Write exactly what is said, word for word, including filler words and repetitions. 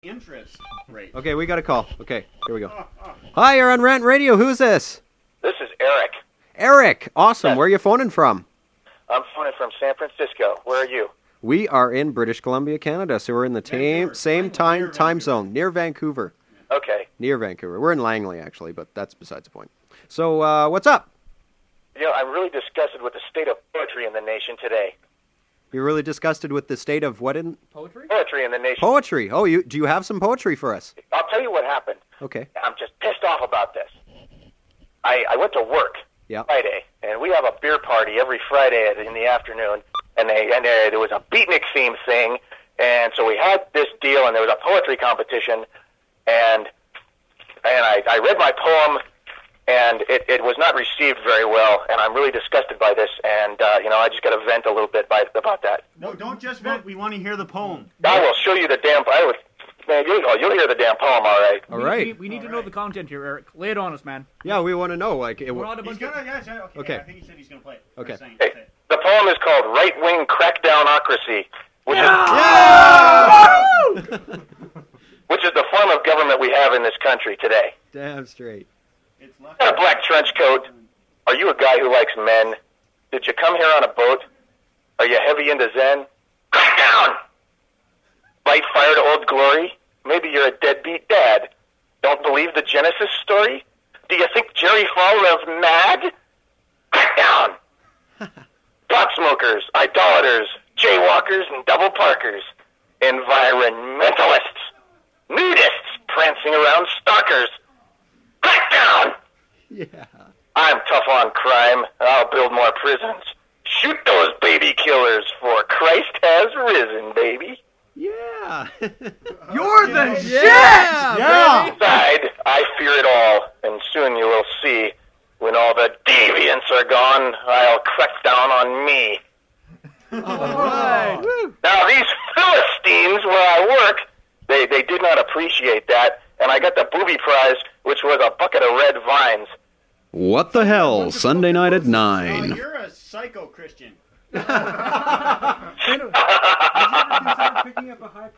interest rate. Okay, we got a call. Okay, here we go. Hi, you're on Rant Radio. Who's this? This is Eric. Eric. Awesome. Yes. Where are you phoning from? I'm phoning from San Francisco. Where are you? We are in British Columbia, Canada, so we're in the tame, Vancouver. same Near time Vancouver. time zone, near Vancouver. Okay. Near Vancouver. We're in Langley, actually, but that's besides the point. So, uh, what's up? You know, I'm really disgusted with the state of poetry in the nation today. You're really disgusted with the state of what in Poetry? Poetry in the nation. poetry? Oh, you do you have some poetry for us? I'll tell you what happened. Okay. I'm just pissed off about this. I, I went to work Yeah. Friday, and we have a beer party every Friday in the afternoon, and, they, and they, there was a beatnik theme thing, and so we had this deal, and there was a poetry competition, and and I, I read my poem, and it, it was not received very well, and I'm really disgusted by this, and, uh, you know, I just got to vent a little bit by, about that. No, don't just vent. We want to hear the poem. I will show you the damn... I would, man, you'll, you'll hear the damn poem, all right. All We- right. We, we need All to know right. the content here, Eric. Lay it on us, man. Yeah, we want to know. Like, it, We're on a He's bunch of... gonna, yeah, yeah, okay. Okay. I think he said he's gonna play it. Okay. Or saying- Hey, say it. the poem is called Right-Wing Crackdownocracy, which, is, which is the form of government we have in this country today. damn straight. It's left. Got a black trench coat. Are you a guy who likes men? Did you come here on a boat? Are you heavy into Zen? Crack down! Light fire to old glory? Maybe you're a deadbeat dad. Don't believe the Genesis story? Do you think Jerry Falwell's mad? Crack down! Pot smokers, idolaters, jaywalkers, and double parkers. Environmentalists. Nudists prancing around stalkers. Crack down! Yeah. I'm tough on crime. I'll build more prisons. Shoot those baby killers, for Christ has risen, baby. Yeah. You're the Yeah. shit! Yeah. Inside, I fear it all, and soon you will see. When all the deviants are gone, I'll crack down on me. Right. Woo. Now, these Philistines where I work, they, they did not appreciate that, and I got the booby prize, which was a bucket of red vines. What the hell? Sunday night at Oh, nine. you're a psycho Christian. Did you ever consider picking up a high